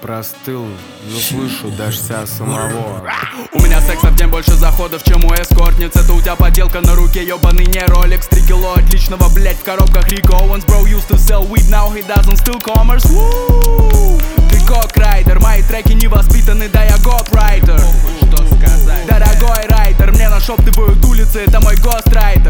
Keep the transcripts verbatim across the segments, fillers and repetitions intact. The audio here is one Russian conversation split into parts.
простыл, но слышу дождя самого. У меня секса в день больше заходов, чем у эскортниц. Это у тебя поделка на руке, ёбаный не Rolex. Три кило отличного, блять, в коробках Rick Owens. Bro used to sell weed, now he doesn't still commerce. Woo! Ты кок-райдер, мои треки не воспитаны, да я гоп-райтер. Дорогой райдер, мне нашептывают улицы, это мой гострайтер.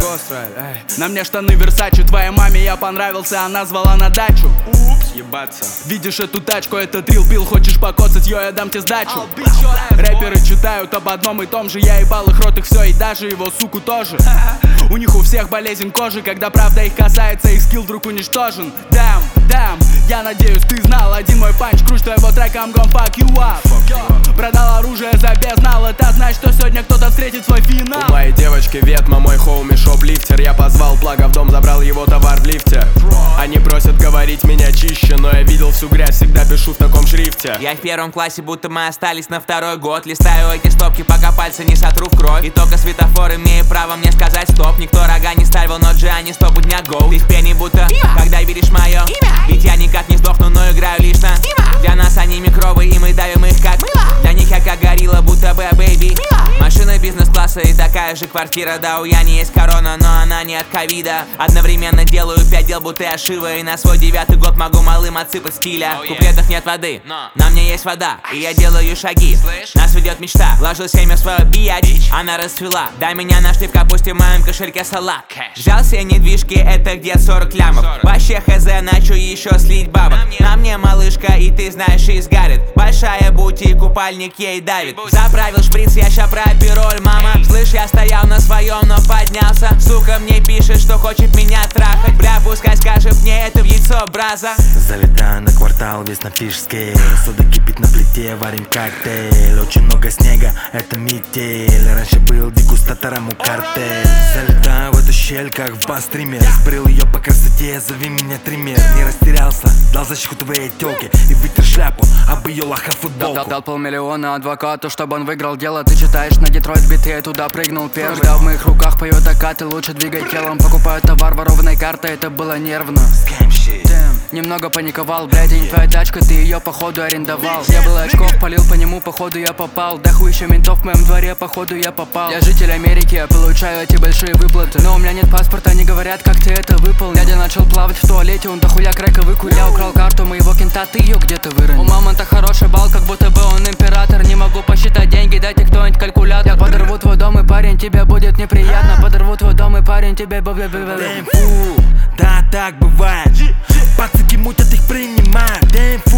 На мне штаны Versace, твоей маме я понравился, она звала на дачу. Упс, ебаться. Видишь эту тачку, это трил пил, хочешь покоцать, йо, я дам тебе сдачу. Рэперы читают об одном и том же, я ебал их рот, их все, и даже его суку тоже. У них у всех болезнь кожи, когда правда их касается, их скилл вдруг уничтожен. Damn, damn, я надеюсь ты знал, один мой панч, круче твоего трека, I'm gon' fuck you up. Продал оружие за безнал, это значит, что сегодня кто-то встретит свой финал. У моей девочки ветма, мой хоуми шоплифтер. Я позвал плага в дом, забрал его товар в лифте. Они просят говорить меня чище, но я видел всю грязь, всегда пишу в таком шрифте. Я в первом классе, будто мы остались на второй год. Листаю эти стопки, пока пальцы не сотру в кровь. И только светофор имеет право мне сказать стоп. Никто рога не ставил, но Джиани сто дня гоу. Ты в пене будто, когда видишь мое имя. Ведь я никак не сдохну, но играю лишь на Для нас они микробы, и мы давим их как Для них я как горилла, будто бы бэйби. Машина бизнес-класса и такая же квартира. Да, у Яни есть корона, но она не от ковида. Одновременно делаю пять дел, будто я Шива. И на свой девятый год могу малым отсыпать стиля. В куплетах нет воды, на мне есть вода. И я делаю шаги, нас ведет мечта. Вложил семя в свою биядич, она расцвела. Дай меня нашли в капусте, в моем кошельке салат. Взял все недвижки, это где сорок лямов. Вообще хз, начу еще слить бабок. На мне малышка, и ты знаешь, и сгарит. Большая бути, купальник ей давит. Заправил шприц, я ща пропью роль, мама. Слышь, я стоял на своем, но поднялся. Сука мне пишет, что хочет меня трахать. Бля, пускай скажет мне это в яйцо, браза. Залетаю на квартал, весь на фишске. Сода кипит на плите, варим коктейль. Очень много снега, это метель. Раньше был дегустатором у картель. Залетаю в эту щель, как в бас-стример. Сбрил ее по красоте, зови меня триммер. Не растерялся, дал защику твоей тёлке и вытер шляпу об ее лаха футболку. Дал, дал полмиллиона адвокату, чтобы он выиграл дело. Ты читаешь на Детройт биты, я туда прыгнул первый. Когда в моих руках поет акаты, лучше двигай телом. Покупаю товар ворованной картой, это было нервно. Damn. Немного паниковал, блядь, и не твоя тачка, ты ее походу арендовал. Я был очков, полил по нему, походу я попал. Да хуй еще ментов в моем дворе, походу я попал. Я житель Америки, я получаю эти большие выплаты. Но у меня нет паспорта, они говорят, как ты это выполнил. Дядя начал плавать в туалете, он дохуя крека выкурил. Я украл карту моего кента, ты ее где-то выронил. У мамонта хороший бал, как будто бы он император. Не могу посчитать деньги, дайте кто-нибудь калькулятор. Я подорву твой дом, и парень, тебе будет неприятно. Подорву твой дом, и парень, тебе будет... Damn, фу, да, так бывает. Пацаки мутят, их принимают. Damn, фу.